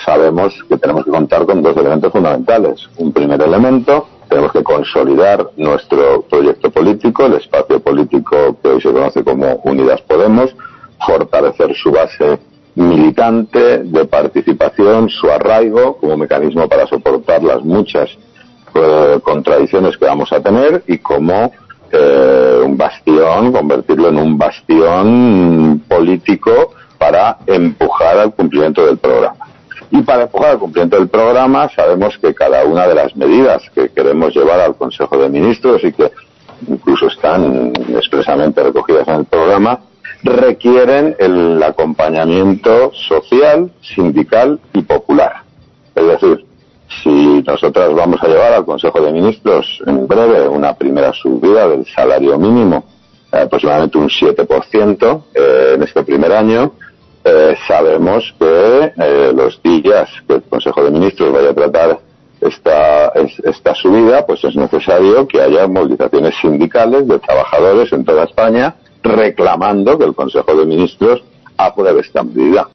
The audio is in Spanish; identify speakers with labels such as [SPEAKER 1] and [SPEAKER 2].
[SPEAKER 1] sabemos que tenemos que contar con dos elementos fundamentales. Un primer elemento, tenemos que consolidar nuestro proyecto político, el espacio político que hoy se conoce como Unidas Podemos, fortalecer su base militante de participación, su arraigo como mecanismo para soportar las muchas contradicciones que vamos a tener y como un bastión, convertirlo en un bastión político para empujar al cumplimiento del programa. Y para empujar al cumplimiento del programa sabemos que cada una de las medidas que queremos llevar al Consejo de Ministros y que incluso están expresamente recogidas en el programa requieren el acompañamiento social, sindical y popular. Es decir, si nosotros vamos a llevar al Consejo de Ministros en breve una primera subida del salario mínimo, aproximadamente un 7% en este primer año, sabemos que los días que el Consejo de Ministros vaya a tratar esta subida, pues es necesario que haya movilizaciones sindicales de trabajadores en toda España reclamando que el Consejo de Ministros apruebe esta medida.